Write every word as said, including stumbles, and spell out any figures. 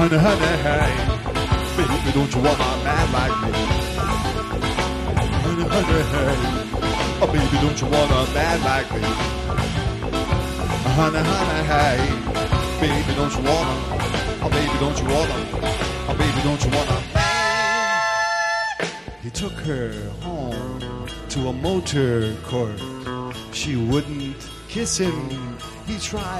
Honey, honey, hey, baby, don't you want a man like me? Honey, honey, hey, oh baby, don't you want a man like me? Honey, honey, hey, baby, don't you wanna? Oh baby, don't you wanna? Oh baby, don't you wanna? He took her home to a motor court. She wouldn't kiss him. He tried.